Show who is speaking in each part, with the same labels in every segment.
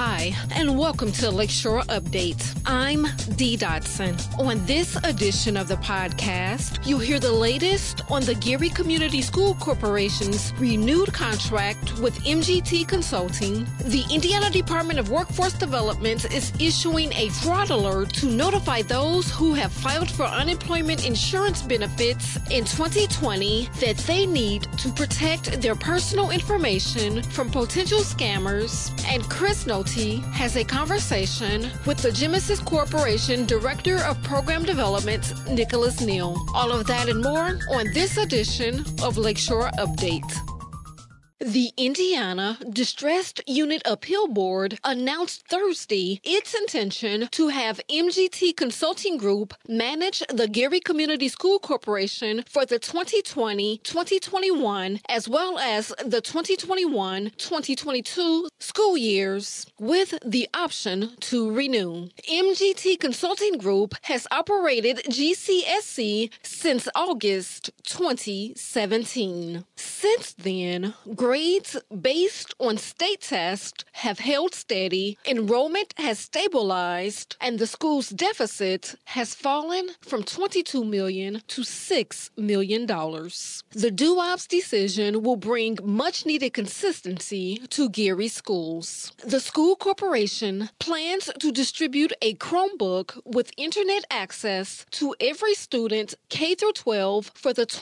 Speaker 1: Hi, and welcome to Lakeshore Update. I'm Dee Dotson. On this edition of the podcast, you'll hear the latest on the Gary Community School Corporation's renewed contract with MGT Consulting. The Indiana Department of Workforce Development is issuing a fraud alert to notify those who have filed for unemployment insurance benefits in 2020 that they need to protect their personal information from potential scammers. And Chris Nolte has a conversation with the Genesis Corporation Director of Program Development, Nicholas Neal. All of that and more on this edition of Lakeshore Update. The Indiana Distressed Unit Appeal Board announced Thursday its intention to have MGT Consulting Group manage the Gary Community School Corporation for the 2020-2021 as well as the 2021-2022 school years with the option to renew. MGT Consulting Group has operated GCSC since August 2017. Since then, grades based on state tests have held steady, enrollment has stabilized, and the school's deficit has fallen from $22 million to $6 million. The DUOP's decision will bring much-needed consistency to Gary schools. The school corporation plans to distribute a Chromebook with internet access to every student K-12 for the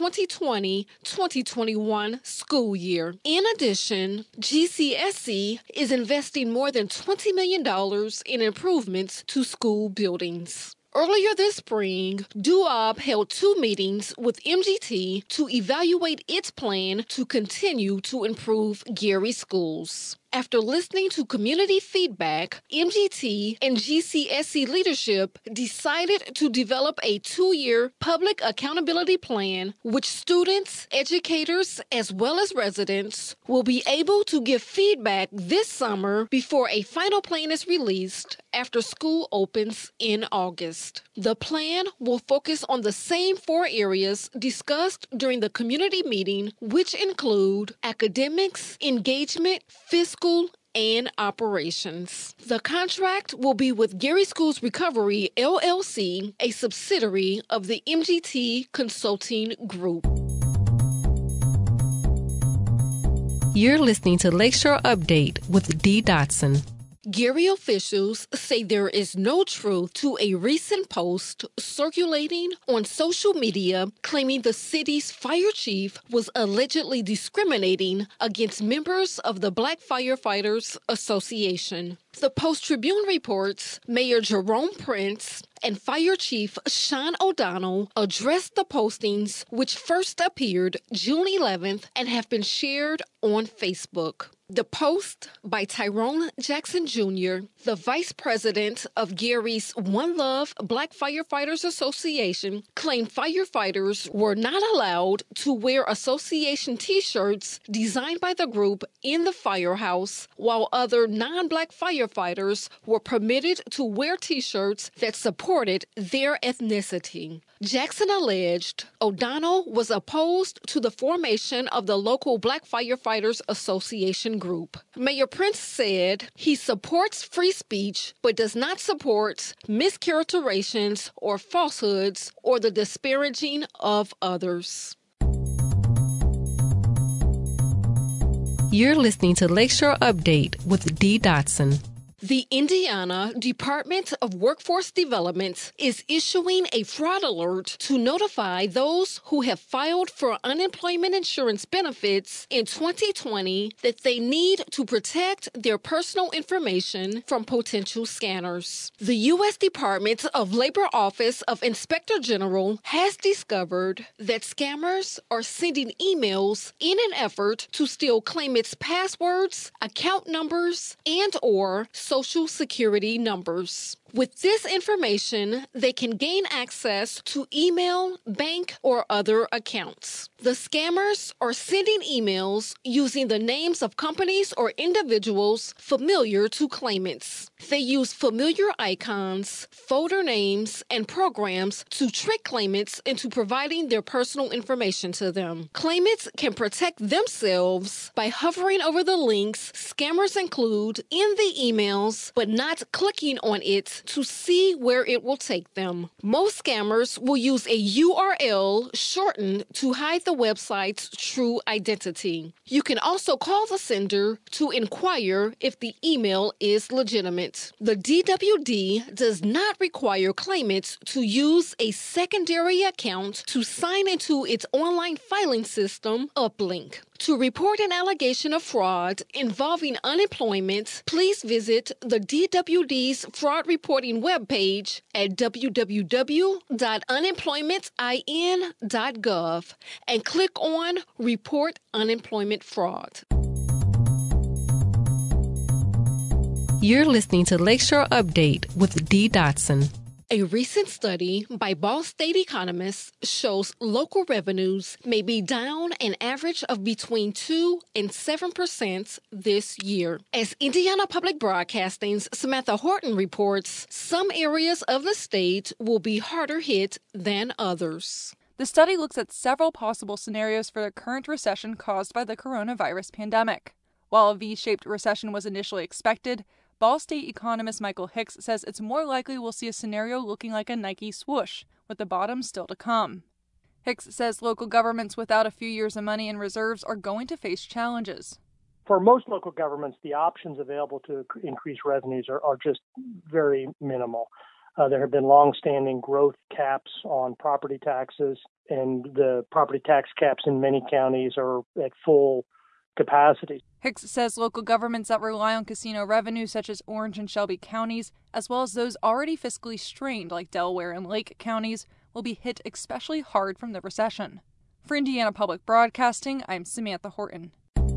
Speaker 1: 2020-2021 school year. In addition, GCSC is investing more than $20 million in improvements to school buildings. Earlier this spring, DUOP held 2 meetings with MGT to evaluate its plan to continue to improve Gary schools. After listening to community feedback, MGT and GCSC leadership decided to develop a 2-year public accountability plan, which students, educators, as well as residents will be able to give feedback this summer before a final plan is released after school opens in August. The plan will focus on the same 4 areas discussed during the community meeting, which include academics, engagement, fiscal, and operations. The contract will be with Gary Schools Recovery, LLC, a subsidiary of the MGT Consulting Group.
Speaker 2: You're listening to Lakeshore Update with Dee Dotson.
Speaker 1: Gary officials say there is no truth to a recent post circulating on social media claiming the city's fire chief was allegedly discriminating against members of the Black Firefighters Association. The Post-Tribune reports Mayor Jerome Prince and Fire Chief Sean O'Donnell addressed the postings, which first appeared June 11th and have been shared on Facebook. The post by Tyrone Jackson Jr., the vice president of Gary's One Love Black Firefighters Association, claimed firefighters were not allowed to wear association T-shirts designed by the group in the firehouse, while other non-black firefighters were permitted to wear T-shirts that supported their ethnicity. Jackson alleged O'Donnell was opposed to the formation of the local Black Firefighters Association group. Mayor Prince said he supports free speech but does not support mischaracterizations or falsehoods or the disparaging of others.
Speaker 2: You're listening to Lakeshore Update with Dee Dotson.
Speaker 1: The Indiana Department of Workforce Development is issuing a fraud alert to notify those who have filed for unemployment insurance benefits in 2020 that they need to protect their personal information from potential scanners. The U.S. Department of Labor Office of Inspector General has discovered that scammers are sending emails in an effort to steal claimants' passwords, account numbers, and/or Social Security numbers. With this information, they can gain access to email, bank, or other accounts. The scammers are sending emails using the names of companies or individuals familiar to claimants. They use familiar icons, folder names, and programs to trick claimants into providing their personal information to them. Claimants can protect themselves by hovering over the links scammers include in the emails, but not clicking on it to see where it will take them. Most scammers will use a URL shortened to hide the website's true identity. You can also call the sender to inquire if the email is legitimate. The DWD does not require claimants to use a secondary account to sign into its online filing system, Uplink. To report an allegation of fraud involving unemployment, please visit the DWD's fraud reporting webpage at www.unemploymentin.gov and click on Report Unemployment Fraud.
Speaker 2: You're listening to Lakeshore Update with Dee Dotson.
Speaker 1: A recent study by Ball State economists shows local revenues may be down an average of between 2 and 7% this year. As Indiana Public Broadcasting's Samantha Horton reports, some areas of the state will be harder hit than others.
Speaker 3: The study looks at several possible scenarios for the current recession caused by the coronavirus pandemic. While a V-shaped recession was initially expected, Ball State economist Michael Hicks says it's more likely we'll see a scenario looking like a Nike swoosh, with the bottom still to come. Hicks says local governments without a few years of money in reserves are going to face challenges.
Speaker 4: For most local governments, the options available to increase revenues are just very minimal. There have been long-standing growth caps on property taxes, and the property tax caps in many counties are at full capacity.
Speaker 3: Hicks says local governments that rely on casino revenue, such as Orange and Shelby counties, as well as those already fiscally strained like Delaware and Lake counties, will be hit especially hard from the recession. For Indiana Public Broadcasting, I'm Samantha Horton.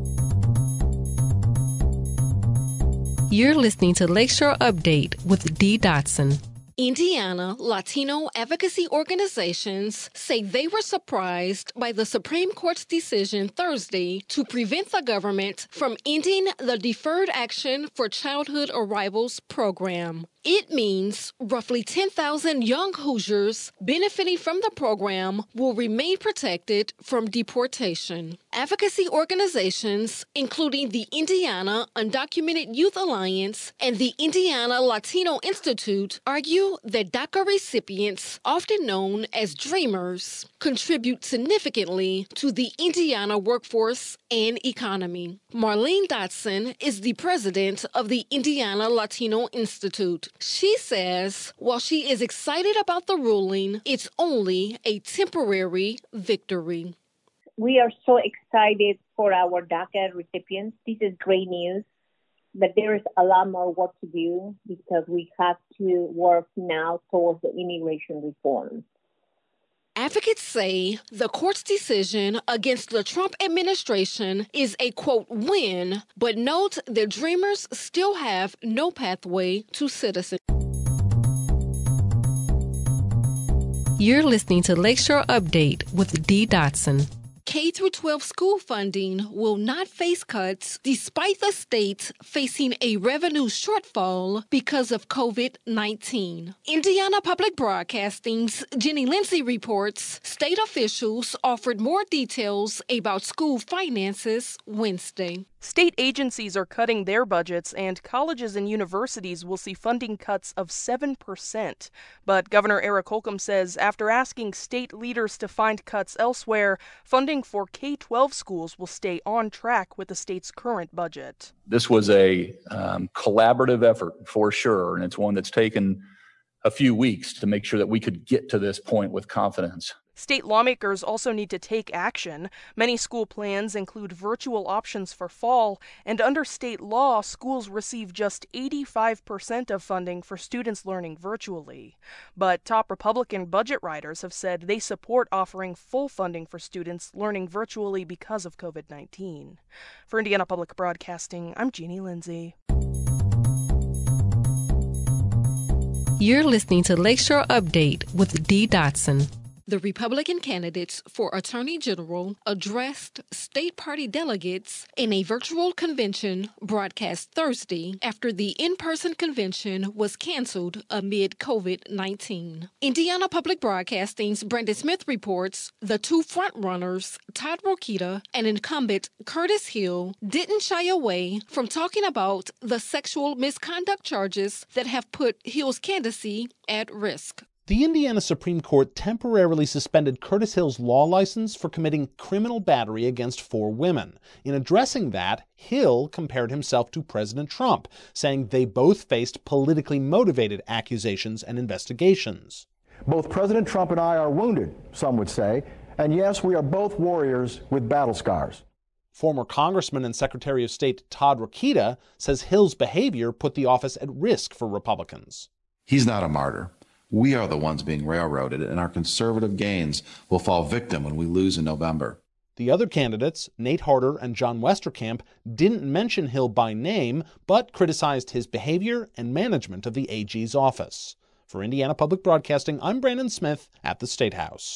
Speaker 2: You're listening to Lakeshore Update with Dee Dotson.
Speaker 1: Indiana Latino advocacy organizations say they were surprised by the Supreme Court's decision Thursday to prevent the government from ending the Deferred Action for Childhood Arrivals program. It means roughly 10,000 young Hoosiers benefiting from the program will remain protected from deportation. Advocacy organizations, including the Indiana Undocumented Youth Alliance and the Indiana Latino Institute, argue that DACA recipients, often known as Dreamers, contribute significantly to the Indiana workforce and economy. Marlene Dotson is the president of the Indiana Latino Institute. She says while she is excited about the ruling, it's only a temporary victory.
Speaker 5: We are so excited for our DACA recipients. This is great news, but there is a lot more work to do because we have to work now towards the immigration reform.
Speaker 1: Advocates say the court's decision against the Trump administration is a, quote, win, but note that Dreamers still have no pathway to citizenship.
Speaker 2: You're listening to Lakeshore Update with Dee Dotson.
Speaker 1: K-12 school funding will not face cuts despite the state facing a revenue shortfall because of COVID-19. Indiana Public Broadcasting's Jenny Lindsay reports state officials offered more details about school finances Wednesday.
Speaker 6: State agencies are cutting their budgets, and colleges and universities will see funding cuts of 7%. But Governor Eric Holcomb says after asking state leaders to find cuts elsewhere, funding for K-12 schools will stay on track with the state's current budget.
Speaker 7: This was a collaborative effort for sure, and it's one that's taken a few weeks to make sure that we could get to this point with confidence.
Speaker 6: State lawmakers also need to take action. Many school plans include virtual options for fall, and under state law, schools receive just 85% of funding for students learning virtually. But top Republican budget writers have said they support offering full funding for students learning virtually because of COVID-19. For Indiana Public Broadcasting, I'm Jeannie Lindsay.
Speaker 2: You're listening to Lakeshore Update with Dee Dotson.
Speaker 1: The Republican candidates for Attorney General addressed state party delegates in a virtual convention broadcast Thursday after the in-person convention was canceled amid COVID-19. Indiana Public Broadcasting's Brandon Smith reports the two frontrunners, Todd Rokita and incumbent Curtis Hill, didn't shy away from talking about the sexual misconduct charges that have put Hill's candidacy at risk.
Speaker 8: The Indiana Supreme Court temporarily suspended Curtis Hill's law license for committing criminal battery against 4 women. In addressing that, Hill compared himself to President Trump, saying they both faced politically motivated accusations and investigations.
Speaker 9: Both President Trump and I are wounded, some would say, and yes, we are both warriors with battle scars.
Speaker 8: Former Congressman and Secretary of State Todd Rokita says Hill's behavior put the office at risk for Republicans.
Speaker 10: He's not a martyr. We are the ones being railroaded, and our conservative gains will fall victim when we lose in November.
Speaker 8: The other candidates, Nate Harder and John Westerkamp, didn't mention Hill by name, but criticized his behavior and management of the AG's office. For Indiana Public Broadcasting, I'm Brandon Smith at the State House.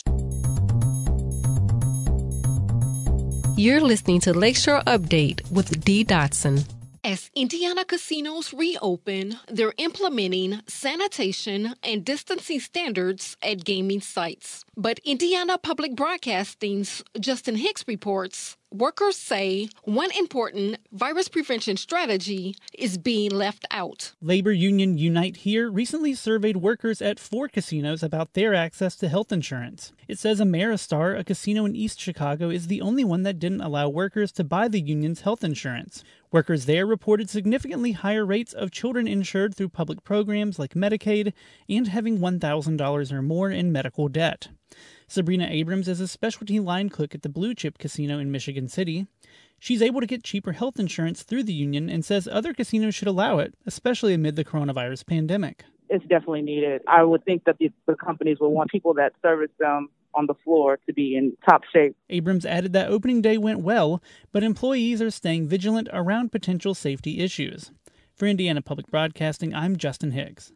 Speaker 2: You're listening to Lakeshore Update with Dee Dotson.
Speaker 1: As Indiana casinos reopen, they're implementing sanitation and distancing standards at gaming sites. But Indiana Public Broadcasting's Justin Hicks reports workers say one important virus prevention strategy is being left out.
Speaker 11: Labor union Unite Here recently surveyed workers at 4 casinos about their access to health insurance. It says Ameristar, a casino in East Chicago, is the only one that didn't allow workers to buy the union's health insurance. Workers there reported significantly higher rates of children insured through public programs like Medicaid and having $1,000 or more in medical debt. Sabrina Abrams is a specialty line cook at the Blue Chip Casino in Michigan City. She's able to get cheaper health insurance through the union and says other casinos should allow it, especially amid the coronavirus pandemic.
Speaker 12: It's definitely needed. I would think that the companies will want people that service them on the floor to be in top shape.
Speaker 11: Abrams added that opening day went well, but employees are staying vigilant around potential safety issues. For Indiana Public Broadcasting, I'm Justin Higgs.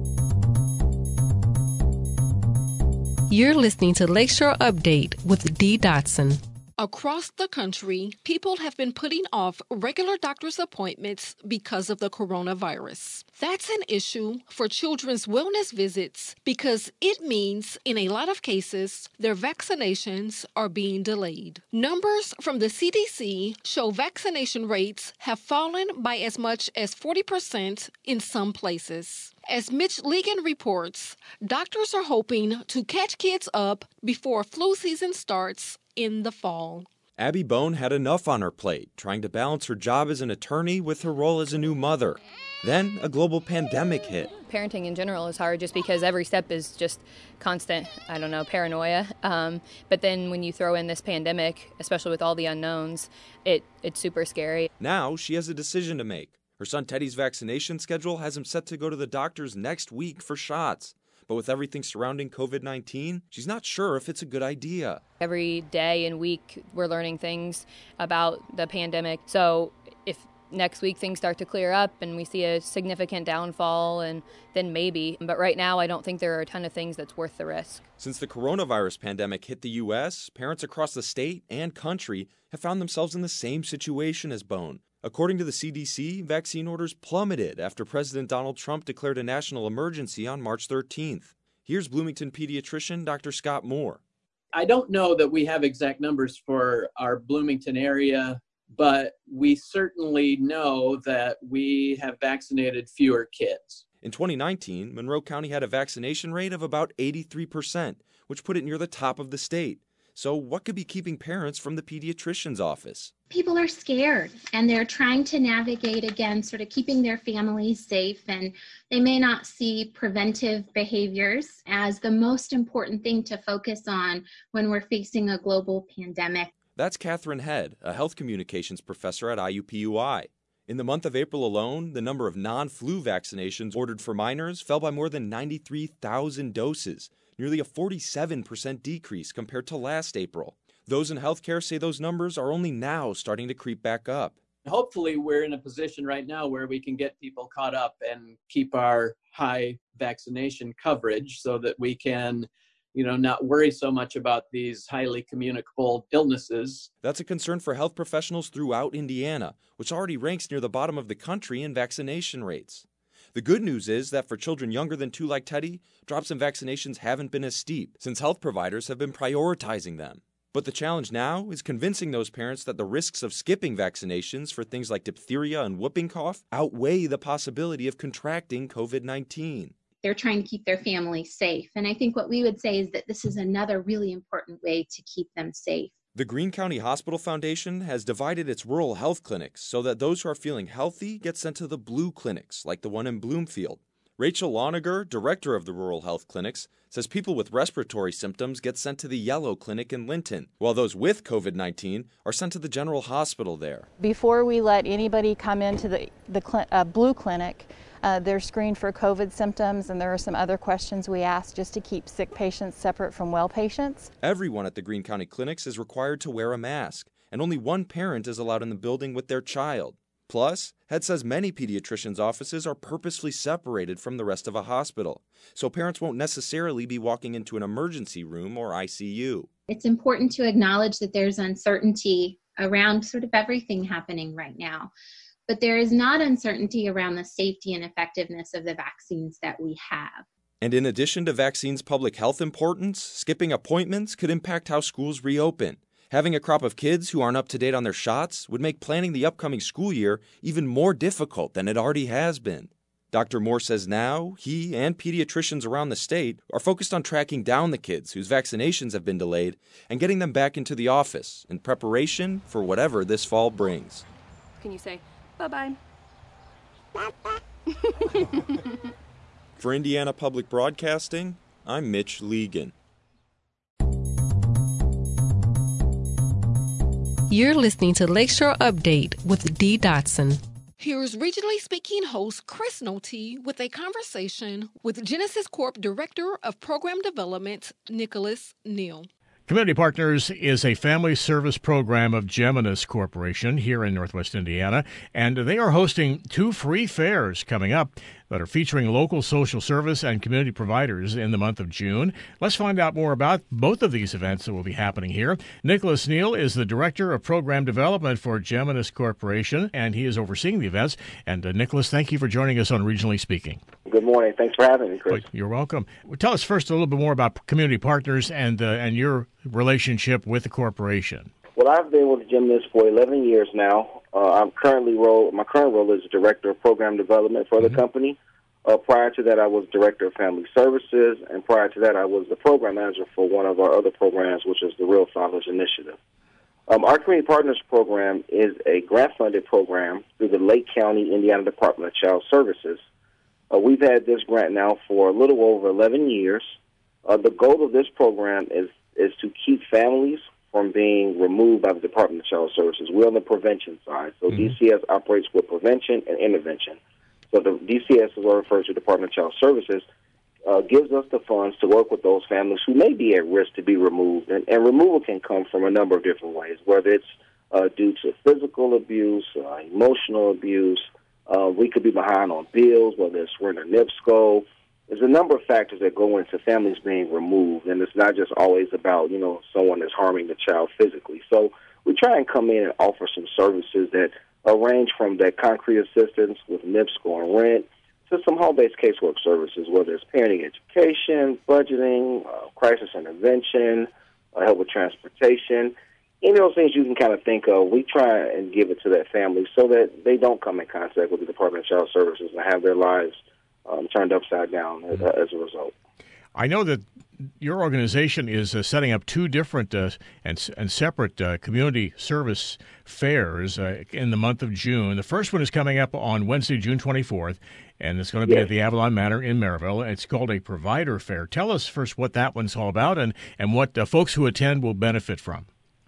Speaker 2: You're listening to Lakeshore Update with Dee Dotson.
Speaker 1: Across the country, people have been putting off regular doctor's appointments because of the coronavirus. That's an issue for children's wellness visits because it means, in a lot of cases, their vaccinations are being delayed. Numbers from the CDC show vaccination rates have fallen by as much as 40% in some places. As Mitch Ligon reports, doctors are hoping to catch kids up before flu season starts in the fall.
Speaker 13: Abby Bone had enough on her plate, trying to balance her job as an attorney with her role as a new mother. Then a global pandemic hit.
Speaker 14: Parenting in general is hard just because every step is just constant, paranoia. But then when you throw in this pandemic, especially with all the unknowns, it's super scary.
Speaker 13: Now she has a decision to make. Her son Teddy's vaccination schedule has him set to go to the doctors next week for shots. But with everything surrounding COVID-19, she's not sure if it's a good idea.
Speaker 14: Every day and week, we're learning things about the pandemic. So if next week things start to clear up and we see a significant downfall, and then maybe. But right now, I don't think there are a ton of things that's worth the risk.
Speaker 13: Since the coronavirus pandemic hit the U.S., parents across the state and country have found themselves in the same situation as Bone. According to the CDC, vaccine orders plummeted after President Donald Trump declared a national emergency on March 13th. Here's Bloomington pediatrician Dr. Scott Moore.
Speaker 15: I don't know that we have exact numbers for our Bloomington area, but we certainly know that we have vaccinated fewer kids.
Speaker 13: In 2019, Monroe County had a vaccination rate of about 83%, which put it near the top of the state. So what could be keeping parents from the pediatrician's office?
Speaker 16: People are scared and they're trying to navigate again, sort of keeping their families safe, and they may not see preventive behaviors as the most important thing to focus on when we're facing a global pandemic.
Speaker 13: That's Catherine Head, a health communications professor at IUPUI. In the month of April alone, the number of non-flu vaccinations ordered for minors fell by more than 93,000 doses, nearly a 47% decrease compared to last April. Those in healthcare say those numbers are only now starting to creep back up.
Speaker 15: Hopefully, we're in a position right now where we can get people caught up and keep our high vaccination coverage so that we can, not worry so much about these highly communicable illnesses.
Speaker 13: That's a concern for health professionals throughout Indiana, which already ranks near the bottom of the country in vaccination rates. The good news is that for children younger than 2 like Teddy, drops in vaccinations haven't been as steep, since health providers have been prioritizing them. But the challenge now is convincing those parents that the risks of skipping vaccinations for things like diphtheria and whooping cough outweigh the possibility of contracting COVID-19.
Speaker 16: They're trying to keep their family safe. And I think what we would say is that this is another really important way to keep them safe.
Speaker 13: The Greene County Hospital Foundation has divided its rural health clinics so that those who are feeling healthy get sent to the blue clinics, like the one in Bloomfield. Rachel Loniger, director of the rural health clinics, says people with respiratory symptoms get sent to the yellow clinic in Linton, while those with COVID-19 are sent to the general hospital there.
Speaker 17: Before we let anybody come into the blue clinic, they're screened for COVID symptoms, and there are some other questions we ask just to keep sick patients separate from well patients.
Speaker 13: Everyone at the Greene County clinics is required to wear a mask, and only one parent is allowed in the building with their child. Plus, Head says many pediatricians' offices are purposefully separated from the rest of a hospital, so parents won't necessarily be walking into an emergency room or ICU.
Speaker 16: It's important to acknowledge that there's uncertainty around sort of everything happening right now. But there is not uncertainty around the safety and effectiveness of the vaccines that we have.
Speaker 13: And in addition to vaccines' public health importance, skipping appointments could impact how schools reopen. Having a crop of kids who aren't up to date on their shots would make planning the upcoming school year even more difficult than it already has been. Dr. Moore says now he and pediatricians around the state are focused on tracking down the kids whose vaccinations have been delayed and getting them back into the office in preparation for whatever this fall brings.
Speaker 18: Can you say bye-bye?
Speaker 13: For Indiana Public Broadcasting, I'm Mitch Legan.
Speaker 2: You're listening to Lakeshore Update with Dee Dotson.
Speaker 1: Here's Regionally Speaking host Chris Noty with a conversation with Genesis Corp Director of Program Development, Nicholas Neal.
Speaker 19: Community Partners is a family service program of Genesis Corporation here in Northwest Indiana, and they are hosting 2 free fairs coming up that are featuring local social service and community providers in the month of June. Let's find out more about both of these events that will be happening here. Nicholas Neal is the Director of Program Development for Genesis Corporation, and he is overseeing the events. And Nicholas, thank you for joining us on Regionally Speaking.
Speaker 20: Good morning. Thanks for having me, Chris.
Speaker 19: You're welcome. Well, tell us first a little bit more about Community Partners and your relationship with the corporation.
Speaker 20: Well, I've been with Genesis for 11 years now. My current role is Director of Program Development for the company. Prior to that, I was Director of Family Services, and prior to that, I was the Program Manager for one of our other programs, which is the Real Fathers Initiative. Our Community Partners program is a grant-funded program through the Lake County, Indiana Department of Child Services. We've had this grant now for a little over 11 years. The goal of this program is to keep families from being removed by the Department of Child Services. We're on the prevention side. So DCS operates with prevention and intervention. So the DCS, as I refer to, Department of Child Services, gives us the funds to work with those families who may be at risk to be removed. And removal can come from a number of different ways, whether it's due to physical abuse, emotional abuse. We could be behind on bills, whether it's rent or NIPSCO. There's a number of factors that go into families being removed, and it's not just always about, someone that's harming the child physically. So we try and come in and offer some services that range from that concrete assistance with NIPSCO and rent to some home-based casework services, whether it's parenting education, budgeting, crisis intervention, help with transportation. Any of those things you can kind of think of, we try and give it to that family so that they don't come in contact with the Department of Child Services and have their lives turned upside down as a result.
Speaker 19: I know that your organization is setting up 2 different and separate community service fairs in the month of June. The first one is coming up on Wednesday, June 24th, and it's going to be at the Avalon Manor in Maryville. It's called a provider fair. Tell us first what that one's all about and what folks who attend will benefit from.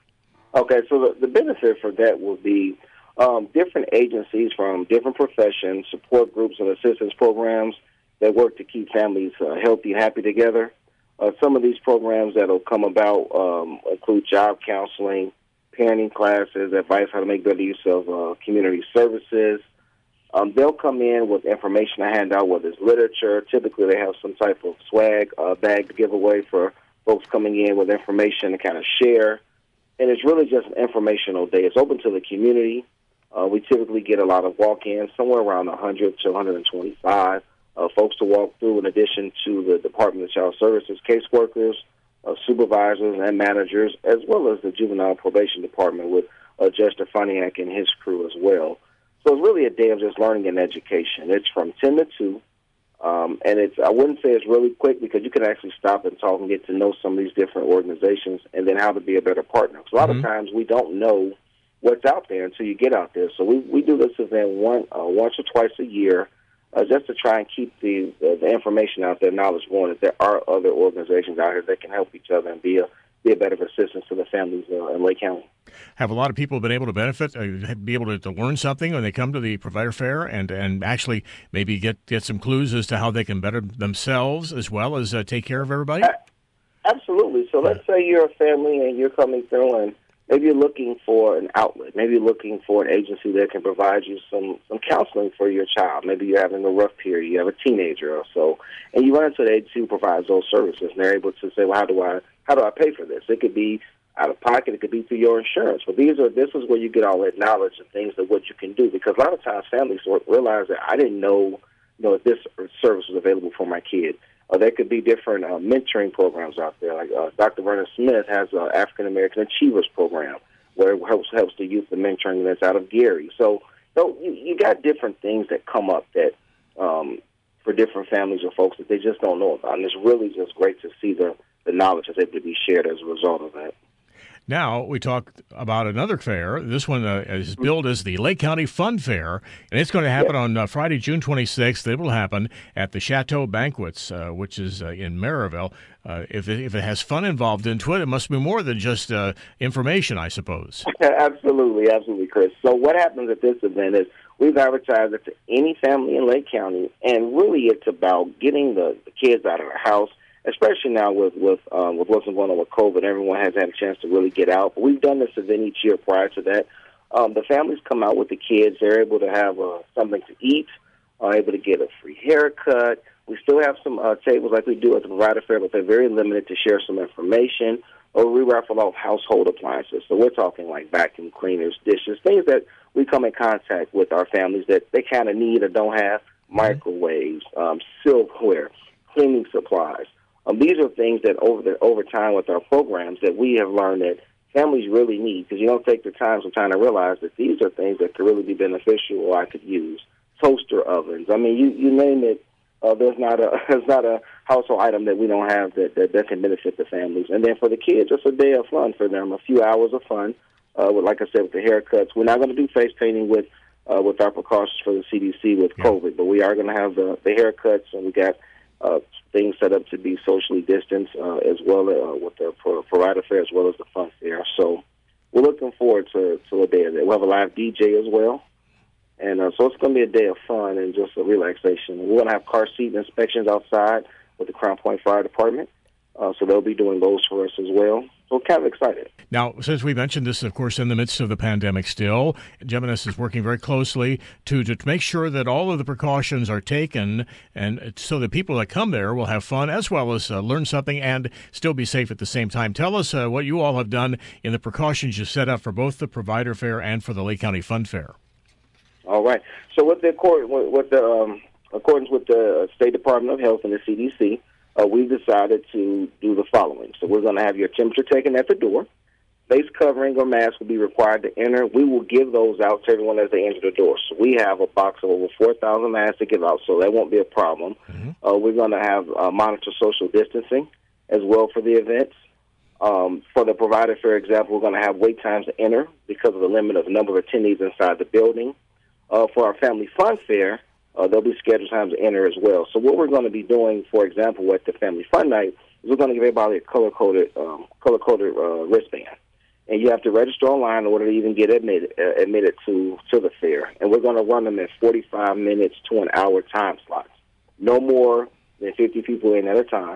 Speaker 20: Okay, so the benefit for that will be different agencies from different professions, support groups and assistance programs that work to keep families healthy and happy together. Some of these programs that will come about include job counseling, parenting classes, advice how to make better use of community services. They'll come in with information to hand out, whether it's literature. Typically, they have some type of swag bag to give away for folks coming in with information to kind of share. And it's really just an informational day. It's open to the community. We typically get a lot of walk-ins, somewhere around 100 to 125 folks to walk through, in addition to the Department of Child Services caseworkers, supervisors, and managers, as well as the Juvenile Probation Department with Judge Stefaniak and his crew as well. So it's really a day of just learning and education. It's from 10 to 2, and I wouldn't say it's really quick, because you can actually stop and talk and get to know some of these different organizations, and then how to be a better partner. Because a lot of times we don't know what's out there until you get out there. So we do this event once or twice a year, just to try and keep the information out there, knowledge going, that there are other organizations out here that can help each other and be a better assistance to the families in Lake County.
Speaker 19: Have a lot of people been able to benefit, be able to learn something when they come to the provider fair, and actually maybe get some clues as to how they can better themselves as well as take care of everybody?
Speaker 20: Absolutely. So let's say you're a family and you're coming through, and maybe you're looking for an outlet. Maybe you're looking for an agency that can provide you some counseling for your child. Maybe you're having a rough period. You have a teenager or so, and you run into an agency who provides those services, and they're able to say, well, how do I pay for this? It could be out of pocket. It could be through your insurance. But this is where you get all that knowledge and things of what you can do, because a lot of times families realize that I didn't know if this service was available for my kid. There could be different mentoring programs out there. Like Dr. Vernon Smith has an African American Achievers program, where it helps the youth, the mentoring that's out of Gary. So you got different things that come up that for different families or folks that they just don't know about. And it's really just great to see the knowledge that's able to be shared as a result of that.
Speaker 19: Now we talk about another fair. This one is billed as the Lake County Fun Fair, and it's going to happen on Friday, June 26th. It will happen at the Chateau Banquets, which is in Maryville. If it has fun involved into it, it must be more than just information, I suppose.
Speaker 20: Absolutely, Chris. So what happens at this event is we've advertised it to any family in Lake County, and really it's about getting the kids out of the house, especially now with what's going on with COVID. Everyone has had a chance to really get out. But we've done this event each year prior to that. The families come out with the kids. They're able to have something to eat, able to get a free haircut. We still have some tables like we do at the provider fair, but they're very limited to share some information. Or we raffle off household appliances. So we're talking like vacuum cleaners, dishes, things that we come in contact with our families that they kind of need or don't have, microwaves, silverware, cleaning supplies. These are things that over time with our programs that we have learned that families really need, because you don't take the time sometimes to realize that these are things that could really be beneficial or I could use. Toaster ovens. I mean, you name it. There's not a household item that we don't have that can benefit the families. And then for the kids, it's a day of fun for them, a few hours of fun. Like I said, with the haircuts, we're not going to do face painting with our precautions for the CDC with COVID, but we are going to have the haircuts, and we got things set up to be socially distanced as well with the provider fair as well as the fun fair. So we're looking forward to a day of that. We'll have a live DJ as well. And so it's going to be a day of fun and just a relaxation. We're going to have car seat inspections outside with the Crown Point Fire Department. So they'll be doing those for us as well. So kind of excited.
Speaker 19: Now, since we mentioned this, of course, in the midst of the pandemic still, Geminus is working very closely to make sure that all of the precautions are taken, and so that people that come there will have fun as well as learn something and still be safe at the same time. Tell us what you all have done in the precautions you set up for both the Provider Fair and for the Lake County Fun Fair.
Speaker 20: All right. So with accordance with the State Department of Health and the CDC, we've decided to do the following. So we're going to have your temperature taken at the door. Face covering or mask will be required to enter. We will give those out to everyone as they enter the door. So we have a box of over 4,000 masks to give out, so that won't be a problem. We're going to have monitor social distancing as well for the events. For the provider fair example, we're going to have wait times to enter because of the limit of number of attendees inside the building. For our family fun fair, there'll be scheduled times to enter as well. So what we're going to be doing, for example, at the family fun night, is we're going to give everybody a color-coded wristband. And you have to register online in order to even get admitted to the fair. And we're going to run them at 45 minutes to an hour time slots. No more than 50 people in at a time.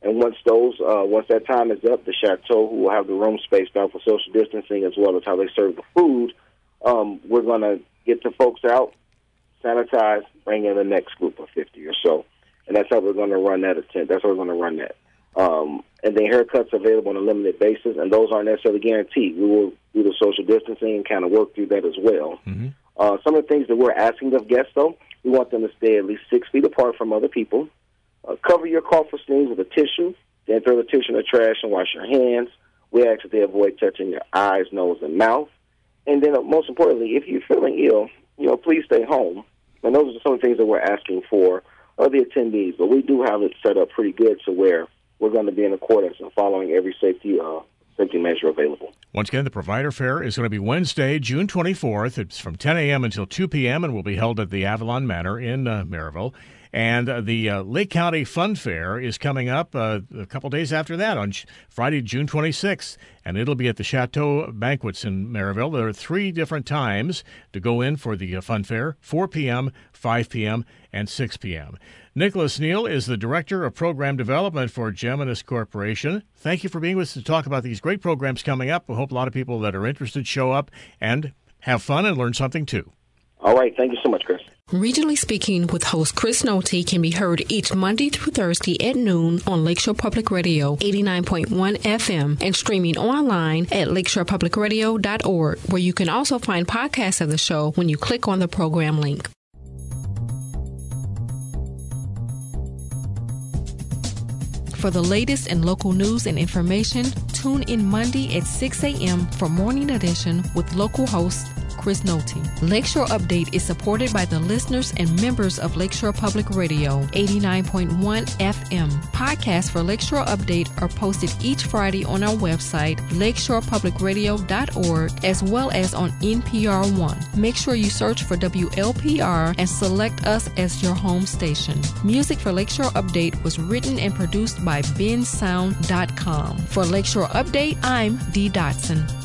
Speaker 20: And once that time is up, the Chateau, who will have the room spaced out for social distancing as well as how they serve the food, we're going to get the folks out, sanitize, bring in the next group of 50 or so. And that's how we're going to run that attempt. That's how we're going to run that. And then haircuts available on a limited basis, and those aren't necessarily guaranteed. We will do the social distancing and kind of work through that as well.
Speaker 19: Mm-hmm.
Speaker 20: Some of the things that we're asking of guests, though, we want them to stay at least 6 feet apart from other people. Cover your cough or sneeze with a tissue, then throw the tissue in the trash and wash your hands. We ask that they avoid touching your eyes, nose, and mouth. And then, most importantly, if you're feeling ill, please stay home. And those are some of the things that we're asking for the attendees. But we do have it set up pretty good to where we're going to be in accordance and following every safety measure available.
Speaker 19: Once again, the Provider Fair is going to be Wednesday, June 24th. It's from 10 a.m. until 2 p.m. and will be held at the Avalon Manor in Maryville. And the Lake County Fun Fair is coming up a couple days after that on Friday, June 26th. And it'll be at the Chateau Banquets in Maryville. There are 3 different times to go in for the Fun Fair, 4 p.m., 5 p.m., and 6 p.m. Nicholas Neal is the Director of Program Development for Geminus Corporation. Thank you for being with us to talk about these great programs coming up. We hope a lot of people that are interested show up and have fun and learn something too.
Speaker 20: All right. Thank you so much, Chris.
Speaker 1: Regionally Speaking with host Chris Nolte can be heard each Monday through Thursday at noon on Lakeshore Public Radio 89.1 FM and streaming online at lakeshorepublicradio.org, where you can also find podcasts of the show when you click on the program link. For the latest in local news and information, tune in Monday at 6 a.m. for Morning Edition with local host Chris Nolte. Lakeshore Update is supported by the listeners and members of Lakeshore Public Radio 89.1 FM. Podcasts for Lakeshore Update are posted each Friday on our website, lakeshorepublicradio.org, as well as on NPR One. Make sure you search for WLPR and select us as your home station. Music for Lakeshore Update was written and produced by bensound.com. For Lakeshore Update, I'm Dee Dotson.